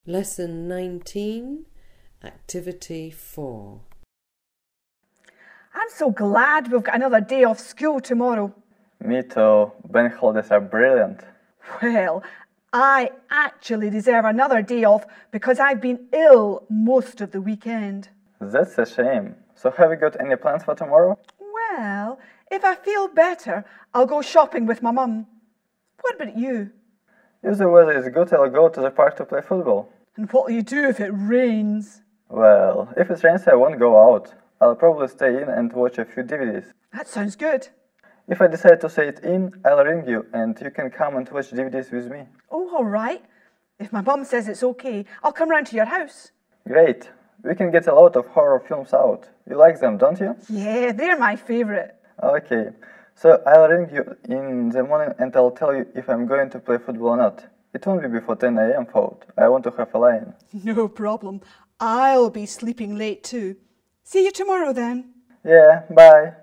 Lesson 19, Activity 4. I'm so glad we've got another day off school tomorrow. Me too. Bank holidays are brilliant. Well, I actually deserve another day off because I've been ill most of the weekend. That's a shame. So have you got any plans for tomorrow? Well, if I feel better, I'll go shopping with my mum. What about you? If the weather is good, I'll go to the park to play football. And what will you do if it rains? Well, if it rains, I won't go out. I'll probably stay in and watch a few DVDs. That sounds good. If I decide to stay in, I'll ring you and you can come and watch DVDs with me. Oh, all right. If my mum says it's okay, I'll come round to your house. Great. We can get a lot of horror films out. You like them, don't you? Yeah, they're my favourite. Okay. So I'll ring you in the morning and I'll tell you if I'm going to play football or not. It won't be before 10 a.m. Fault. I want to have a line. No problem. I'll be sleeping late too. See you tomorrow then. Yeah, bye.